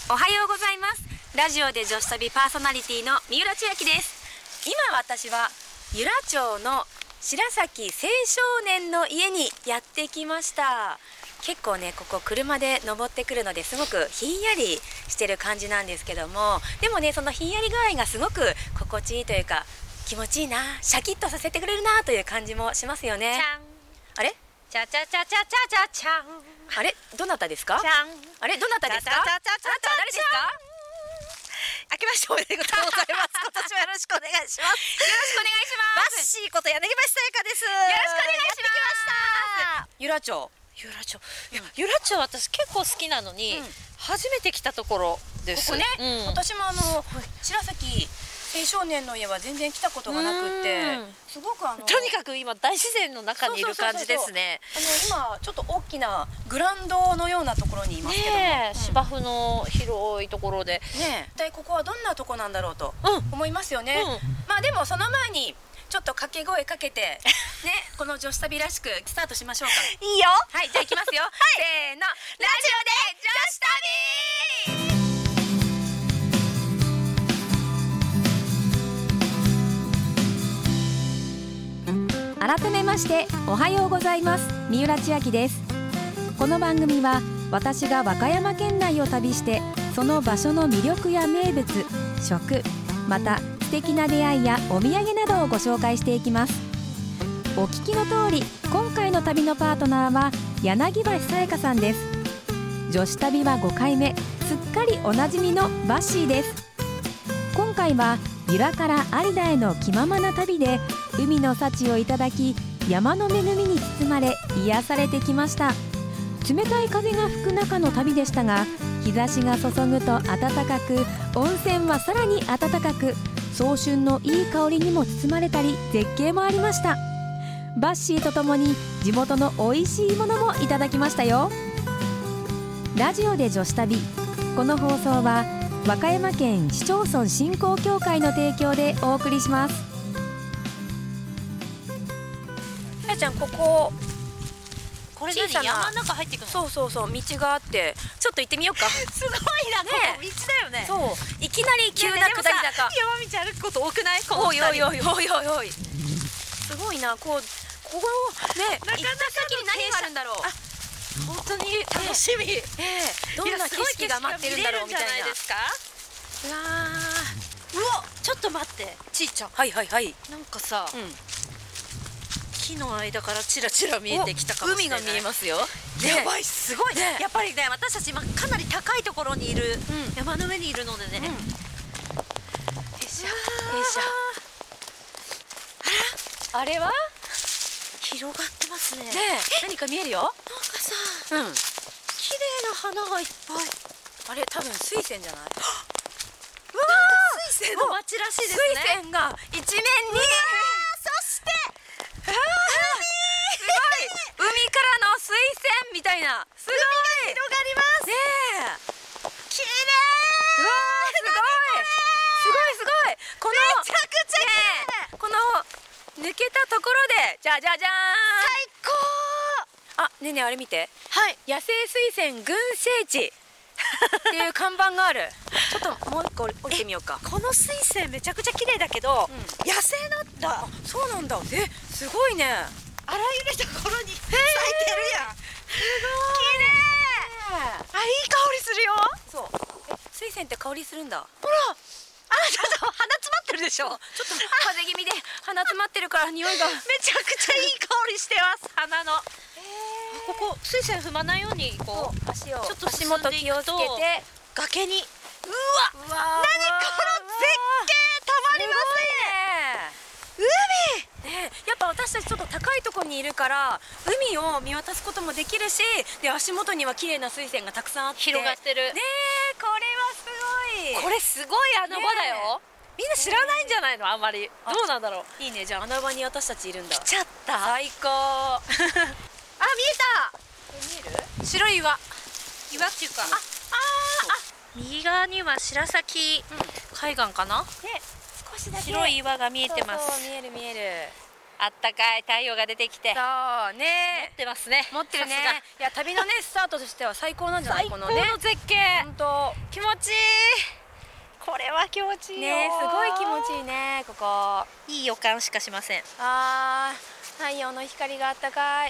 おはようございます。ラジオで女子旅パーソナリティの三浦千秋です。今私は由良町の白崎青少年の家にやってきました。結構ね、ここ車で登ってくるのですごくひんやりしてる感じなんですけども、でもね、そのひんやり具合がすごく心地いいというか、気持ちいいな、シャキッとさせてくれるなという感じもしますよね。あれ、 チャチャチャチャチャチャチャン。 あれ、どなたですか？ チャン。 あれ、どなたですか？あなたは誰ですか？ 明けましておめでとうございます。今年もよろしくお願いします。 よろしくお願いしバます。 ッシーこと柳橋さやかです。よよろしくお願いします。由良町。 由良町。由良町私結構好きなのに、初めて来たところです。 ここね、私も白崎青少年の家は全然来たことがなくって、すごくとにかく今大自然の中にいる感じですね。 今ちょっと大きなグラウンドのようなところにいますけども、 芝生の広いところでね、一体ここはどんなとこなんだろうと思いますよね。まあでもその前にちょっと掛け声かけてね、この女子旅らしくスタートしましょうか。 いいよ。 はい、じゃあ行きますよ。せーの、ラジオで女子旅。改めましておはようございます。三浦千秋です。この番組は私が和歌山県内を旅して、その場所の魅力や名物、食、また素敵な出会いやお土産などをご紹介していきます。お聞きの通り、今回の旅のパートナーは柳橋さやかさんです。女子旅は5回目、すっかりおなじみのバッシーです。今回は由良から有田への気ままな旅で、海の幸をいただき、山の恵みに包まれ癒されてきました。冷たい風が吹く中の旅でしたが、日差しが注ぐと暖かく、温泉はさらに暖かく、早春のいい香りにも包まれたり、絶景もありました。バッシーとともに地元の美味しいものもいただきましたよ。ラジオで女子旅、この放送は和歌山県市町村振興協会の提供でお送りします。さやちゃん、こここれ何、山の中入っていくの？ そう道があって、ちょっと行ってみようか。 すごいな、ここ道だよね。 そう、いきなり急な下り坂。 山道歩くこと多くない？ おいすごいな。ここね、行った先に何があるんだろう。 本当に楽しみ。 どんな景色が待ってるんだろうみたいな。 うわ、ちょっと待って、ちいちゃん。 はい。 なんかさ、木の間からチラチラ見えてきたかもしれない。 海が見えますよ。 やばい、すごいね。やっぱりね、私たち今かなり高いところにいる、山の上にいるのでね。 あれは広がってますね。 何か見えるよ。 なんかさ、綺麗な花がいっぱい。 あれ、多分水仙じゃない？ うわー、水仙の街らしいですね。 水仙が一面に。そしてすごい、海からの水仙みたいな。すごい、 海が広がりますね。綺麗。 うわー、すごい。このめちゃくちゃ綺麗。 この抜けたところで、じゃじゃじゃーん、 最高。 あ、ねえねえ、あれ見て。 はい、 野生水仙群生地っていう看板がある。ちょっともう一個降りてみようか。 この水仙めちゃくちゃ綺麗だけど、野生なんだ。 そうなんだ。すごいね。 あらゆるところに咲いてるやん。すごい綺麗。あ、いい香りするよ。 そう。水仙って香りするんだ。 ほら、ちょっと鼻詰まってるでしょ。 ちょっと風邪気味で鼻詰まってるから匂いが。 めちゃくちゃいい香りしてます。鼻の。ここ水仙踏まないようにこう足を、 ちょっと足元気をつけて崖に。うわ、何この絶景、たまりません。海やっぱ私たちちょっと高いところにいるから、海を見渡すこともできるし、で足元には綺麗な水仙がたくさんあって広がってるね。これはすごい。 これすごい穴場だよ。みんな知らないんじゃないの？あんまり。どうなんだろう。 いいね。じゃあ穴場に私たちいるんだ。 来ちゃった。 最高。 あ、見えた。白い岩っていうか、右側には白崎海岸かな。 少しだけ白い岩が見えてます。 見える。 あったかい太陽が出てきてそうね、 持ってますね。 持ってるね。 さすがいや旅のねスタートとしては最高なんじゃない？ 最高のこのね絶景、 本当気持ちいい。これは気持ちいいよね、すごい気持ちいいねここ。 いい予感しかしません。 太陽の光があったかい。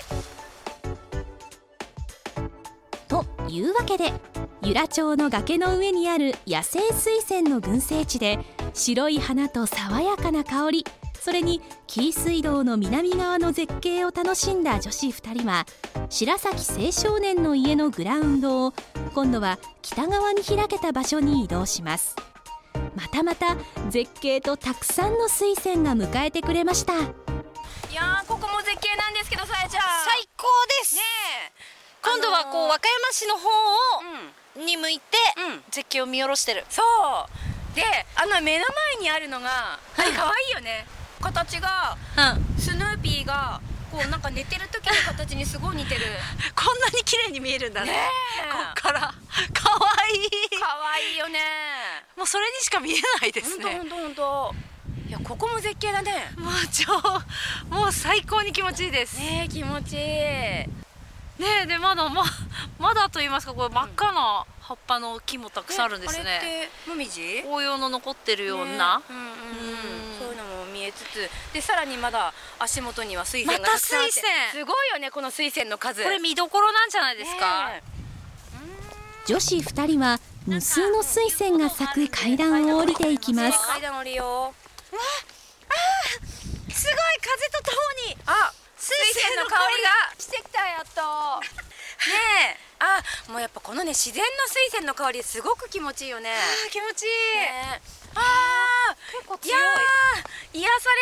というわけで由良町の崖の上にある野生水仙の群生地で白い花と爽やかな香り、それに紀伊水道の南側の絶景を楽しんだ女子2人は白崎青少年の家のグラウンドを今度は北側に開けた場所に移動します。またまた絶景とたくさんの水仙が迎えてくれました。 いやーここも絶景なんですけど、さやちゃん最高ですね。 今度はこう和歌山市の方をに向いてうん絶景を見下ろしてる。 そうで、目の前にあるのが可愛いよね。形がスヌーピーがこうなんか寝てる時の形にすごい似てる。 こんなに綺麗に見えるんだね。 ねこっからかわいい。 可愛いよね。 もうそれにしか見えないですね。 本当。いやここも絶景だね。 もう最高に気持ちいいです。 ね、気持ちいい。 ねでまだと言いますか、これ真っ赤な葉っぱの木もたくさんあるんですね。 あれってもみじ？ 紅葉の残ってるような、 そういうのも見えつつで、さらにまだ足元には水仙がたくさんあって、 また水仙すごいよねこの水仙の数。 これ見どころなんじゃないですか。 女子2人は無数の水仙が咲く階段を降りていきます。 階段降りよう。 すごい風とともに水仙の香りがしてきた。やっとねえ、もうやっぱこのね自然の水仙の香りすごく気持ちいいよね。 気持ちいい、 ね、 結構強い。 いや癒さ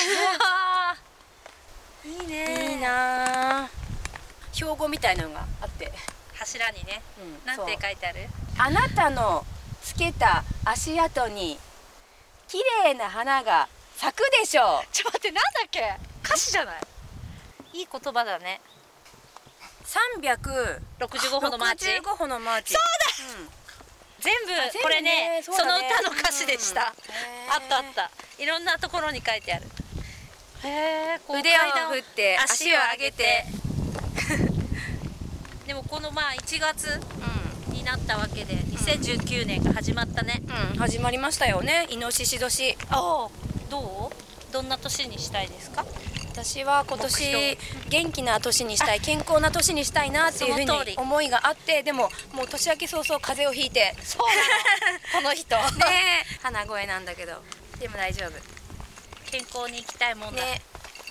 れる。いいね。いいな。標語みたいなのがあって、 柱にね、なんて書いてある？ あなたのつけた足跡に綺麗な花が咲くでしょう。 ちょっと待って、なんだっけ？歌詞じゃない？いい言葉だね。 365 歩のマーチ。 65歩のマーチ。 そうだ。全部これね、その歌の歌詞でした。あったあった。いろんなところに書いてある。 腕を振って足を上げて。 でもこの1月になったわけで、2019年が始まったね。 始まりましたよね。イノシシ年。 どんな年にしたいですか？ 私は今年元気な年にしたい、健康な年にしたいなっていうふうに思いがあって、でももう年明け早々風邪をひいて。 そうなのこの人ねえ、鼻声なんだけどでも大丈夫。 健康に生きたいもんだね。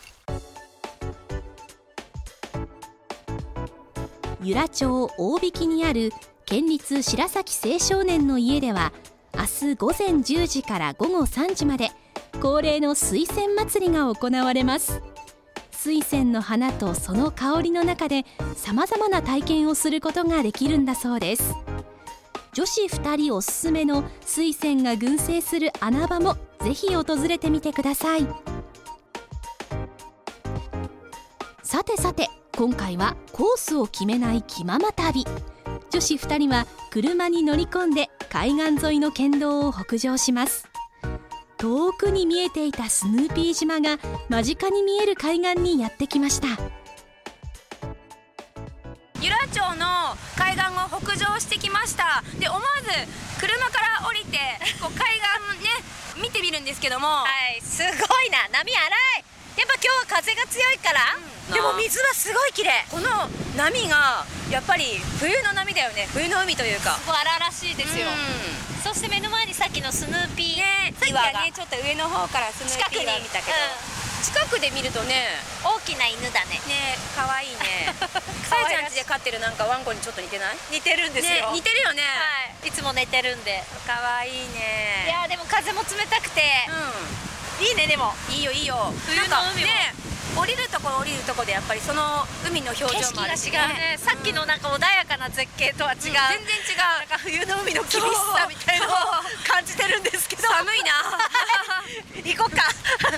由良町大引にある県立白崎青少年の家では明日午前10時から午後3時まで恒例の水仙祭りが行われます。水仙の花とその香りの中でさまざまな体験をすることができるんだそうです。女子2人おすすめの水仙が群生する穴場もぜひ訪れてみてください。さて今回はコースを決めない気まま旅。女子2人は車に乗り込んで海岸沿いの県道を北上します。遠くに見えていたスヌーピー島が間近に見える海岸にやってきました。 由良町の海岸を北上してきました。で思わず車から降りてこう海岸ね見てみるんですけども、 はい、すごいな。波荒い。やっぱ今日は風が強いから、でも水はすごい綺麗。 この波がやっぱり冬の波だよね。冬の海というかすごい荒々しいですよ。そして目の前にさっきのスヌーピー岩がね、ちょっと上の方からスヌーピーが見たけど、近くで見るとね大きな犬だね。 ね、可愛いね。さやちゃん家で飼ってるなんかワンコにちょっと似てない？ 似てるんですよ。 似てるよね。 いつも寝てるんで。 可愛いね。 いやでも風も冷たくて、いいね。でもいいよいいよ。冬の海もね、降りるとこでやっぱりその海の表情もあるしね。さっきのなんか穏やかな絶景とは違う。全然違う。なんか冬の海の厳しさみたいなのを感じてるんですけど。 寒いな。 行こっか。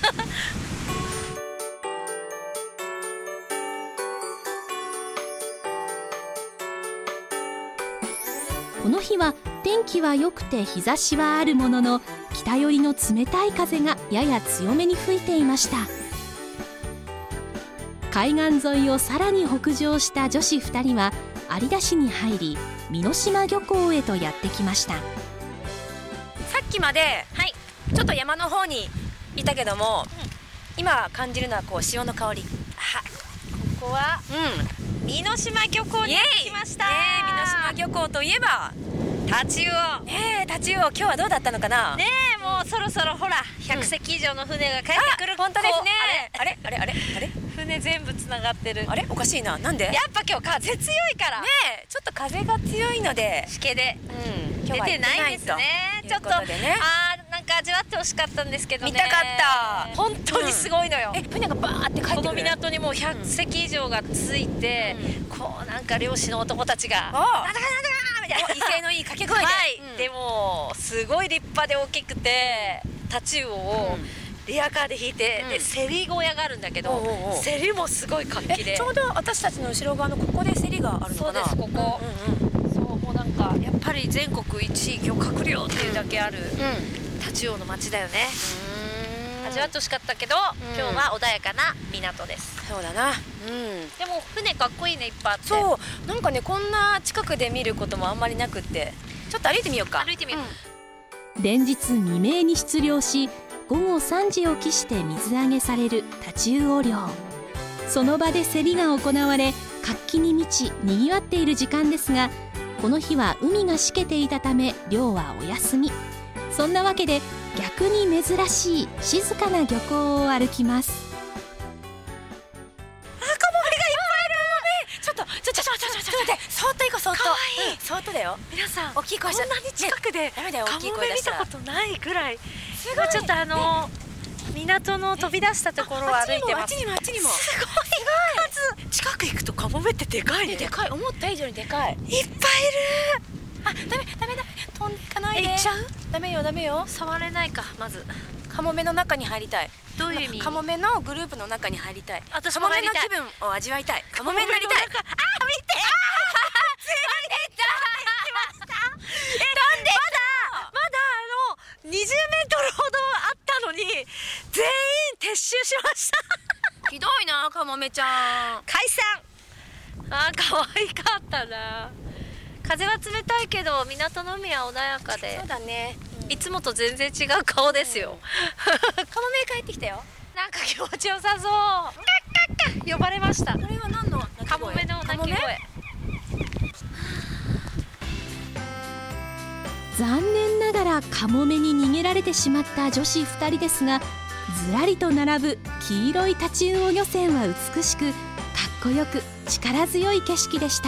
この日は天気は良くて日差しはあるものの北寄りの冷たい風がやや強めに吹いていました。 海岸沿いをさらに北上した女子2人は有田市に入り、美濃島漁港へとやってきました。 さっきまで、ちょっと山の方にいたけども、今感じるのはこう潮の香り。 ここは美濃島漁港に来ました。 美濃島漁港といえばタチウオ。 タチウオ、今日はどうだったのかな。 もうそろそろほら100隻以上の船が帰ってくる。 本当ですね。あれ船全部つながってる。 あれおかしいな。なんで。 やっぱ今日風強いからちょっと風が強いのでしけで出てないですね。 ちょっとなんか味わってほしかったんですけどね。 見たかった。 本当にすごいのよ。 船がバーって帰ってくる。 この港にもう100隻以上がついて、こうなんか漁師の男たちがみたいな威勢のいい掛け声で、 でもすごい立派で大きくてタチウオをリアカーで引いて、で競り小屋があるんだけど、競りもすごい活気で、 ちょうど私たちの後ろ側のここで競りがあるのかな。 そうです、ここ、そうもうなんかやっぱり全国一漁獲量っていうだけあるタチウオの町だよね。味わってほしかったけど、今日は穏やかな港です。 そうだな。 でも船かっこいいね、いっぱいあって。 そうなんかね、こんな近くで見ることもあんまりなくって、ちょっと歩いてみようか。 歩いてみよう。 連日未明に出漁し、午後3時を期して水揚げされるタチウオ漁。その場で競りが行われ、活気に満ちにぎわっている時間ですが、この日は海がしけていたため漁はお休み。そんなわけで逆に珍しい静かな漁港を歩きます。 カモメがいっぱいいる。ちょっと待って、そーっと行こう。そーっと。 かわいい。 そーっとだよ。 皆さん大きい声して。 こんなに近くでダメだよ、 カ大きいモメ見た声出したら。 ことないぐらい。今ちょっと港の飛び出したところを歩いてます。 あっちにもすごい数。近く行くとカモメってでかいね。 でかい、思った以上にでかい。 いっぱいいる。 ダメ飛んでいかないで。 行っちゃう？ ダメよ。 触れないか。まずカモメの中に入りたい。 どういう意味？ カモメのグループの中に入りたい。 私も入りたい。 カモメの気分を味わいたい。カモメになりたい。見て。 20メートルほどあったのに全員撤収しました。 ひどいな、カモメちゃん。 解散。可愛かったな。風は冷たいけど港の海は穏やかで。 そうだね。 いつもと全然違う顔ですよ。 カモメ帰ってきたよ。 なんか気持ちよさそう。呼ばれました。 これは何の鳴き声？ カモメの鳴き声。 残念ながらカモメに逃げられてしまった女子2人ですが、ずらりと並ぶ黄色いタチウオ漁船は美しく、かっこよく力強い景色でした。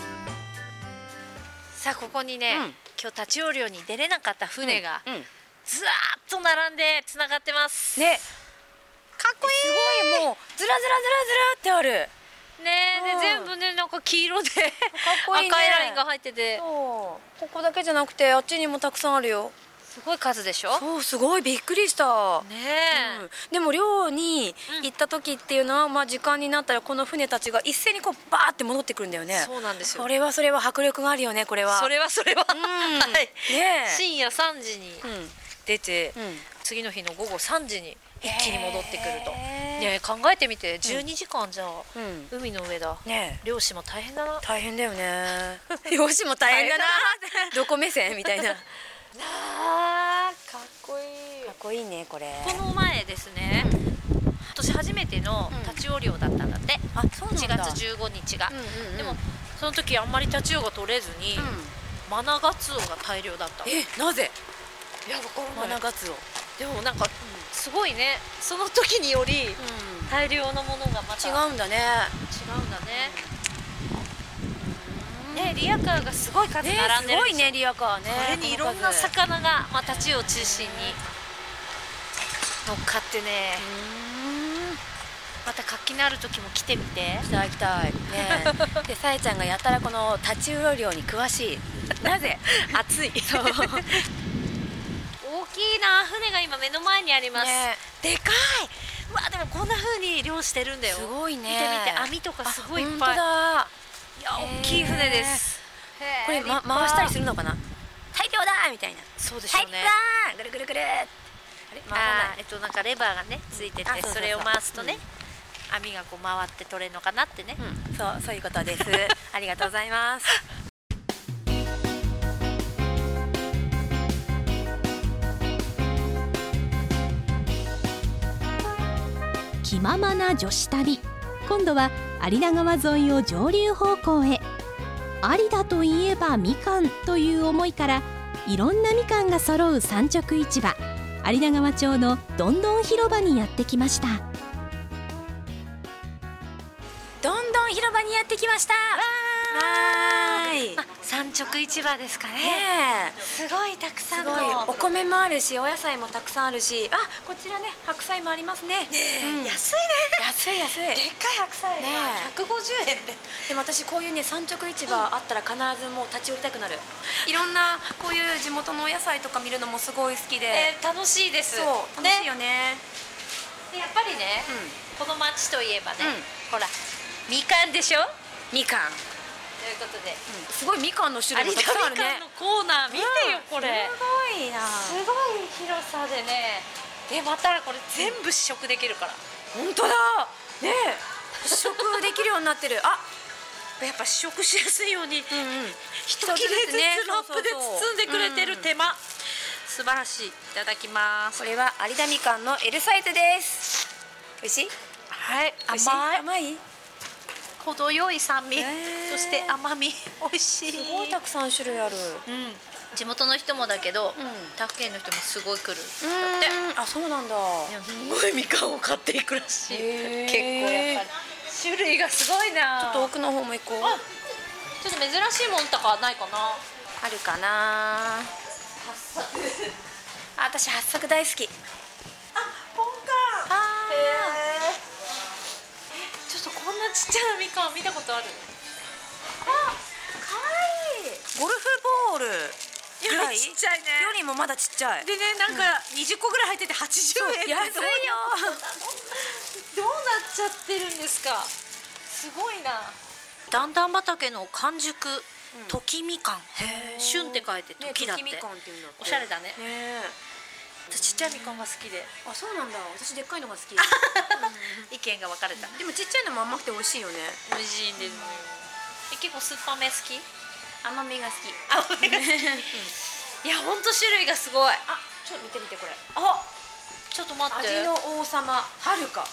さあここにね、今日タチウオ漁に出れなかった船がずらーっと並んでつながってますね。 かっこいい。 すごい、もうずらってあるね。で全部ね、なんか黄色でこいいね。 赤いラインが入ってて、 ここだけじゃなくてあっちにもたくさんあるよ。 すごい数でしょ。 そう、すごいびっくりしたねえ、 でも漁に行った時っていうのは、時間になったらこの船たちが一斉にこうバーって戻ってくるんだよね。 そうなんですよ。 それは迫力があるよね、これは。 それははいねえ、 深夜3時に出て、次の日の午後3時に一気に戻ってくると。ねえ、考えてみて、12時間じゃ海の上だ。漁師も大変だな。 大変だよね。漁師も大変だな。どこ目線みたいな。 かっこいい。 かっこいいね、これ。 この前ですね、今年初めてのタチウオ漁だったんだって。1月15日が。でもその時あんまりタチウオが取れずに、マナガツオが大量だった。 なぜ？ いや、わからない。 マナガツオ。 でもなんかすごいね、その時により大量のものがまた違うんだね。 ね、リアカーがすごい数並んでるでしょ。 すごいね、リアカーね。 これにいろんな魚が、タチウオ中心に乗っかってね。また活気のある時も来てみて。 行きたいね。で、さえちゃんがやたらこのタチウオ漁に詳しい。なぜ？ 暑い。大きいな、船が今目の前にあります。でかい。でもこんな風に漁してるんだよ。 すごいね。 見て見て、網とかすごいいっぱい。 本当だ。 いや、大きい船です。 これ回したりするのかな？大量だみたいな。 そうでしょうね。 ぐるぐるぐる。 なんかレバーがねついてて、それを回すとね、 網がこう回って取れるのかなってね、 そういうことですありがとうございます。 気ままな女子旅、今度は有田川沿いを上流方向へ。有田といえばみかんという思いから、いろんなみかんが揃う産直市場、有田川町のどんどん広場にやってきました。 どんどん広場にやってきました。はーい、 産直市場ですかね。 ねえ、 すごいたくさんのすごいお米もあるし、お野菜もたくさんあるし、こちらね、白菜もありますね。 安いね。 安い安い。 でっかい白菜ね 150円で。 でも私こういうね、産直市場あったら必ずもう立ち寄りたくなる。いろんなこういう地元のお野菜とか見るのもすごい好きで、 楽しいです。 そう楽しいよね。 でやっぱりね、この町といえばね、 うんほらみかんでしょ。 みかん、 ということで、 すごいみかんの種類もたくさんあるね。 有田みかんのコーナー見てよ、これすごいな。 すごい広さでね。でまたこれ全部試食できるから、 本当だねえ、試食できるようになってる。 やっぱ試食しやすいように、一切れずつラップで包んでくれてる手間、素晴らしい。いただきます。 これは有田みかんの L サイズです。美味しい？ はい、 美味しい？ 甘い、 甘い？ 程よい酸味、 ーそして甘み、美味しい。 すごいたくさん種類ある。 地元の人もだけど、他府県の人もすごい来る。だって、 そうなんだ。 すごいみかんを買っていくらしい。 へー結構やっぱり種類がすごいな。 ちょっと奥の方も行こう。 ちょっと珍しいもんとかないかな。 あるかな。私八作大好き。 ポンカン。ちょっとこんなちっちゃなみかん見たことある？ かわいい。ゴルフボールぐらいちっちゃいね。 よりもまだちっちゃい。 でね、なんか20個ぐらい入ってて80円。 安いよ。 どうなっちゃってるんですか。すごいな。段々畑の完熟時みかん。旬って書いて時だって。 時みかんっていうんだって。 おしゃれだね。 ねえ。 私ちっちゃいみかんが好きで。 そうなんだ。私でっかいのが好き。 意見が分かれた。 でもちっちゃいのも甘くて美味しいよね。 美味しいんですよ。結構酸っぱめ好き？ 甘めが好き。 甘めが好き。いや、本当種類がすごい。 ちょっと見てみてこれ。 ちょっと待って。 味の王様はるか。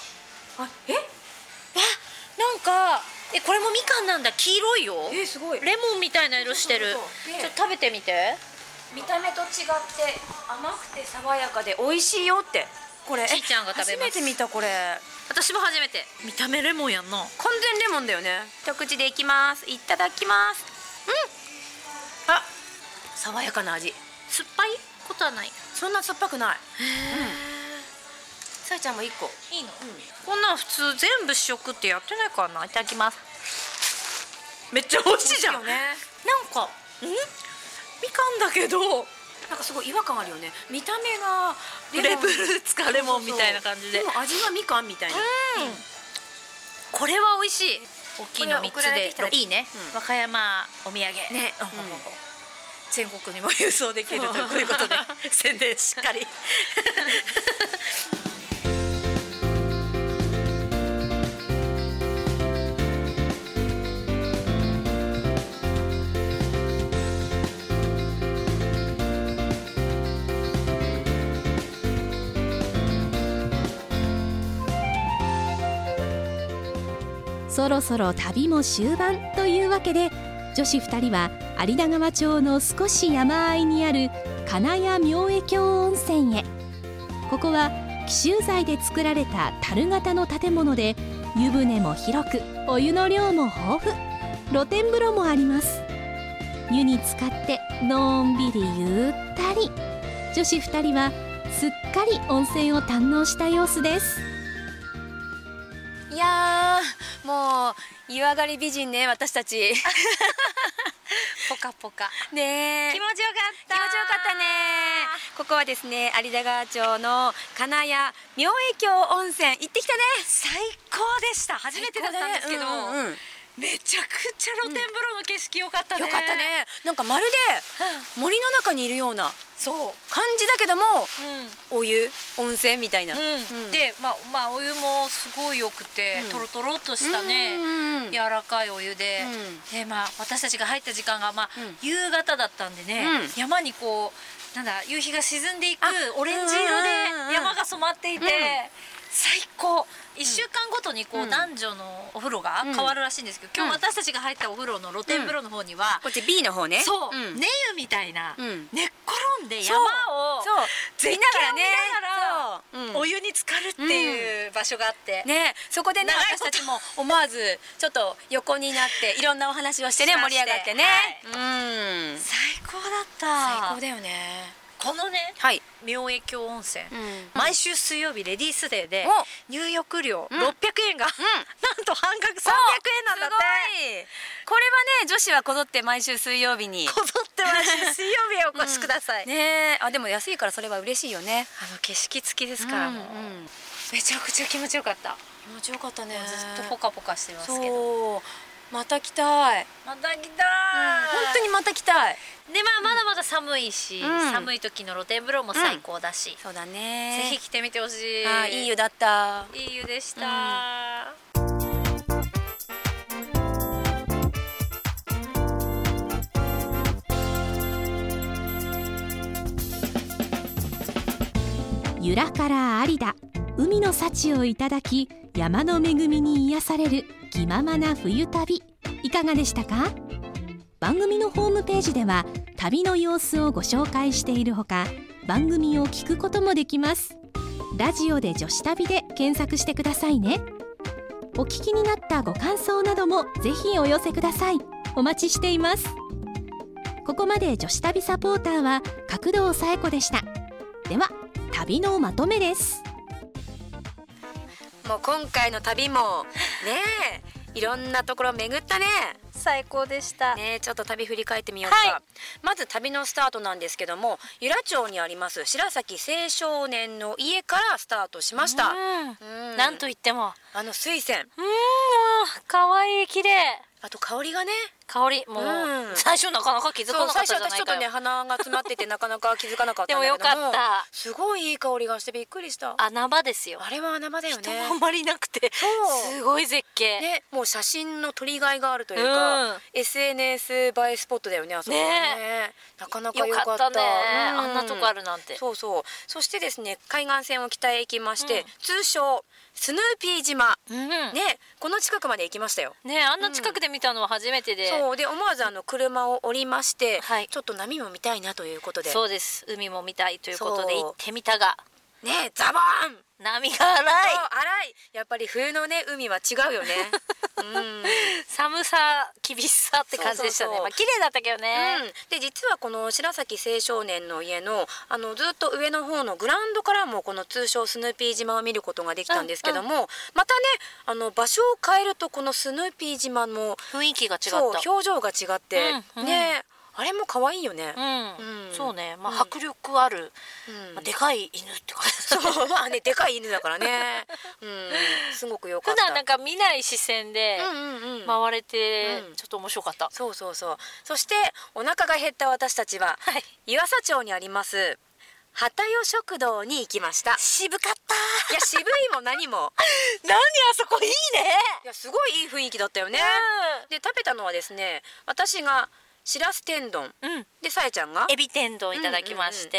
なんかこれもみかんなんだ。黄色いよ。 すごい。 レモンみたいな色してる。 そうそうそうちょっと食べてみて。 見た目と違って甘くて爽やかで美味しいよって。これちいちゃんが食べます。 初めて見たこれ。 私も初めて。見た目レモンやんな。 完全レモンだよね。一口でいきます。いただきます。爽やかな味。 酸っぱいことはない。 そんな酸っぱくない。さやちゃんも一個いいの？こんなん普通全部試食ってやってないからな。いただきます。めっちゃ美味しいじゃん。 美味しいよね。 なんかみかんだけどなんかすごい違和感あるよね。見た目がグレープフルーツかレモンみたいな感じで。 でも味はみかんみたいな。 これは美味しい。大きいの3つこれ送られてきたらでいいね。和歌山お土産ね。全国にも郵送できるということで宣伝しっかり。 そろそろ旅も終盤というわけで、女子2人は有田川町の少し山あいにある金谷明恵峡温泉へ。ここは紀州材で作られた樽型の建物で、湯船も広くお湯の量も豊富、露天風呂もあります。湯に浸かってのんびりゆったり、女子2人はすっかり温泉を堪能した様子です。 いやー、もう湯上がり美人ね、私たち。 ポカポカねえ、 気持ちよかった。 気持ちよかったね。ここはですね、有田川町の金谷明恵峡温泉、行ってきたね。 最高でした。初めてだったんですけど、めちゃくちゃ露天風呂の景色良かったね。 よかったね。なんかまるで森の中にいるような、 そう感じだけども、 うんお湯温泉みたいな、 でまあお湯もすごいよくて、とろとろっとしたね、柔らかいお湯で、でまあ私たちが入った時間が夕方だったんでね、山にこうなんだ夕日が沈んでいくオレンジ色で山が染まっていて、最高。1週間ごとにこう男女のお風呂が変わるらしいんですけど、今日私たちが入ったお風呂の露天風呂の方には、 こっち B の方ね、 そう、寝湯みたいな、寝っ転んで山を絶景を見ながらお湯に浸かるっていう場所があってね、そこでね私たちも思わずちょっと横になっていろんなお話をしてね、盛り上がってね、 最高だった。 最高だよね。 このね、明恵峡温泉、毎週水曜日レディースデーで入浴料600円がなんと半額300円なんだって。 これはね女子はこぞって毎週水曜日にこぞって毎週水曜日へお越しください。 ね、あでも安いからそれは嬉しいよね。 景色付きですから、もうめちゃくちゃ気持ちよかった。 気持ちよかったね。 ずっとポカポカしてますけど。 そう、また来たい。 また来たい。 本当にまた来たい。 でまだまだ寒いし、寒い時の露天風呂も最高だし、 そうだね。 ぜひ来てみてほしい。 いい湯だった。 いい湯でした。 由良から有田、海の幸をいただき山の恵みに癒される気ままな冬旅、いかがでしたか？番組のホームページでは旅の様子をご紹介しているほか、番組を聞くこともできます。ラジオで女子旅で検索してくださいね。お聞きになったご感想などもぜひお寄せください。お待ちしています。ここまで女子旅サポーターは角堂紗恵子でした。では旅のまとめです。 もう今回の旅もねいろんなところ巡ったね。 最高でしたね。ちょっと旅振り返ってみようか。まず旅のスタートなんですけども、由良町にあります白崎青少年の家からスタートしました。 なんといっても水仙、 かわいい、綺麗。 あと香りがね、 香りもう最初なかなか気づかなかったじゃないかよ。 最初私ちょっとね鼻が詰まっててなかなか気づかなかったんだけども、 でもよかった。 すごいいい香りがしてびっくりした。 穴場ですよ。 あれは穴場だよね。 人もあんまりなくてすごい絶景ね。もう写真の撮りがいがあるというか、SNS 映えスポットだよね、あそこね。なかなか良かったね。 あんなとこあるなんて。 そうそう。そしてですね、海岸線を北へ行きまして、通称スヌーピー島、ね、この近くまで行きましたよね。あんな近くで見たのは初めてで、 そうで思わず車を降りまして、ちょっと波も見たいなということで、 そうです、海も見たいということで行ってみたがね、ザバーン、 波が荒い。 やっぱり冬のね海は違うよね。 寒さ厳しさって感じでしたね。綺麗だったけどね。 で実はこの白崎青少年の家のずっと上の方のグラウンドからもこの通称スヌーピー島を見ることができたんですけども、またね場所を変えるとこのスヌーピー島の雰囲気が違った。 そう表情が違ってね、あれも可愛いよね。 そうね、迫力あるでかい犬って感じ。 そうまあね、でかい犬だからね。すごく良かった。 普段なんか見ない視線で回れてちょっと面白かった。 そうそうそう。そしてお腹が減った私たちは湯浅町にあります畑代食堂に行きました。 渋かった。 いや渋いも何も何あそこいいね。 いやすごいいい雰囲気だったよね。で食べたのはですね、私がしらす天丼、でさえちゃんがエビ天丼いただきまして、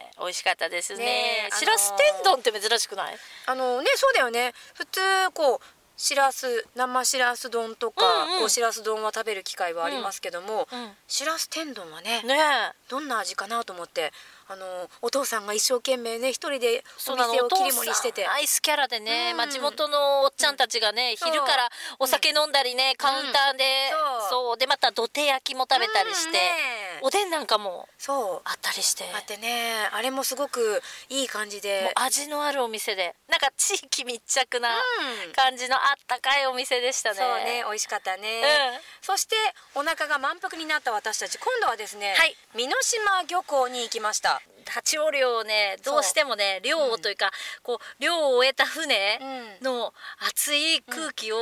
美味しかったですね。しらす天丼って珍しくない？ ね、そうだよね。普通こうしらす、生しらす丼とかしらす丼は食べる機会はありますけども、しらす天丼はねどんな味かなと思って、お父さんが一生懸命ね一人でお店を切り盛りしてて、 アイスキャラでね、地元のおっちゃんたちがね昼からお酒飲んだりね、カウンターでそうでまた土手焼きも食べたりして、おでんなんかもあったりしてあってね、あれもすごくいい感じで味のあるお店で、なんか地域密着な感じのあったかいお店でしたね。 そうね、美味しかったね。そしてお腹が満腹になった私たち、今度はですね美濃島漁港に行きました。 立ち寄漁をねどうしてもね漁をというかこう漁を終えた船の熱い空気を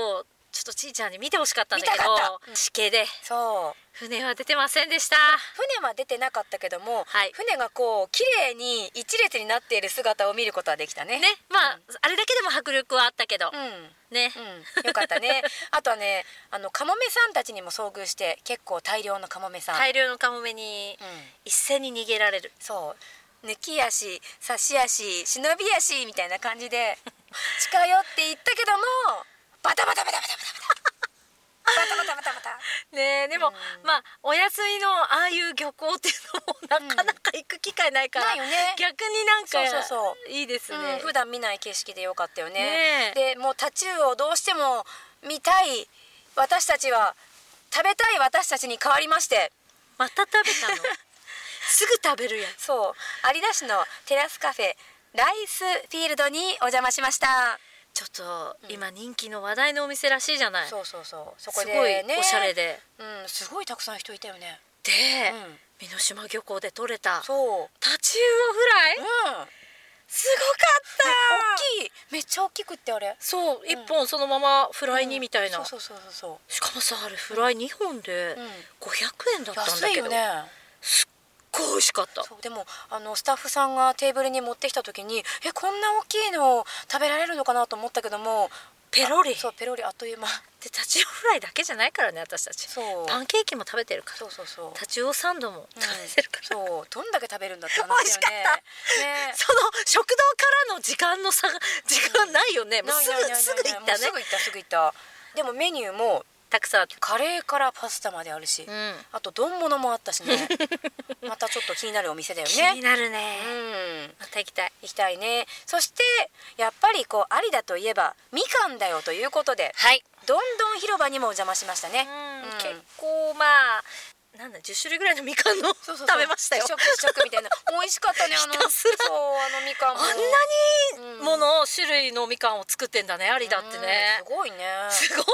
ちょっとちーちゃんに見てほしかったんだけど、しけで船は出てませんでした。 船は出てなかったけども、船がこう綺麗に一列になっている姿を見ることはできたね。 まああれだけでも迫力はあったけどね、 よかったね。あとはね、カモメさんたちにも遭遇して、結構大量のカモメさん、 大量のカモメに一斉に逃げられる。 そう抜き足、差し足、忍び足みたいな感じで近寄っていったけども、バタバタバタバタバタバタバタバタバタバタね。でも、まあお休みのああいう漁港っていうのもなかなか行く機会ないから、逆になんかいいですね。 普段見ない景色でよかったよね。でもうタチウオをどうしても見たい私たちは、食べたい私たちに変わりまして、 また食べたのすぐ食べるやん。 有田市のテラスカフェライスフィールドにお邪魔しました。 ちょっと今人気の話題のお店らしいじゃない。 そこですごいおしゃれで、 すごいたくさん人いたよね。 で、美濃島漁港で取れたタチウオフライ、すごかった。 大きい、めっちゃ大きくってあれ。 一本そのままフライにみたいな。 しかもさ、あれフライ2本で500円だったんだけど、すっごい美味しかった。 でもスタッフさんがテーブルに持ってきた時に、こんな大きいのを食べられるのかなと思ったけども、 ペロリあっという間で、タチウオフライだけじゃないからね、私たちパンケーキも食べてるから、タチウオサンドも食べてるから、 どんだけ食べるんだって話だよね。 美味しかった。その食堂からの時間の差がないよね。もうすぐ行ったね。 すぐ行った。でもメニューもたくさんあって、 カレーからパスタまであるし、あと丼物もあったしねまたちょっと気になるお店だよね。 気になるね。また行きたいね。そしてやっぱり有田といえばみかんだよということで、どんどん広場にもお邪魔しましたね。 結構まあなんだ、10種類ぐらいのみかんの食べましたよ。 試食みたいな。美味しかったね。みかんもあんなにもの種類のみかんを作ってんだね、有田ってね。 すごいね。 美味しかった。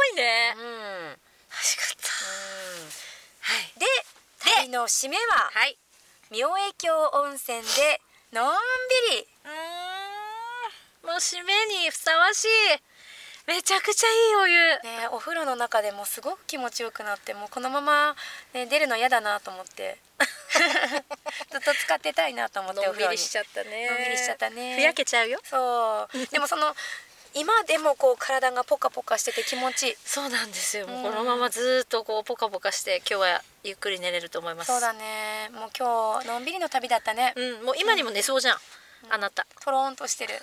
で旅の締めは明恵峡温泉でのんびり。 もう締めにふさわしい、めちゃくちゃいいお湯ね。お風呂の中でもすごく気持ちよくなって、もうこのまま、出るの嫌だなと思ってずっと使ってたいなと思って。 のんびりしちゃったね。ふやけちゃうよ。 でも今でも体がポカポカしてて気持ちいい。 そうなんですよ。もうこのままずっとポカポカして、今日はゆっくり寝れると思います。 そうだね。もう今日のんびりの旅だったね。 もう今にも寝そうじゃん、あなた。 とろんとしてる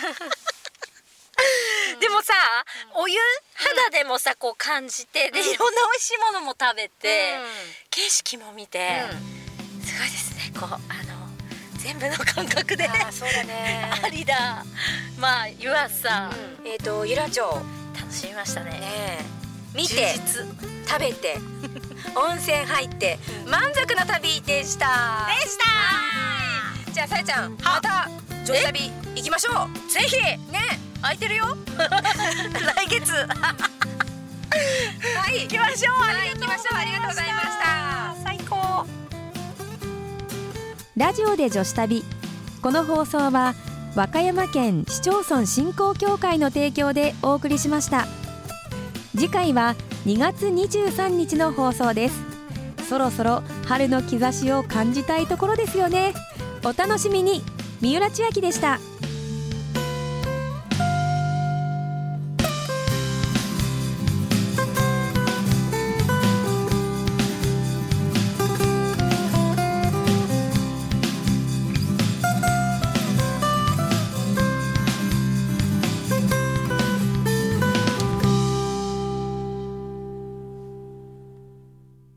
でもさ、お湯肌でもさ感じて、でいろんな美味しいものも食べて、景色も見て、すごいですね。全部の感覚で。 そうだね。 有田、まあ湯浅、 由良町楽しみましたね。 見て食べて温泉入って満足な旅でした。じゃあさやちゃん、また女子旅行きましょう。 ぜひね、空いてるよ来月行きましょう。ありがとうございました。 最高。 ラジオで女子旅。この放送は和歌山県市町村振興協会の提供でお送りしました。次回は2月23日の放送です。そろそろ春の兆しを感じたいところですよね。お楽しみに。三浦千秋でした。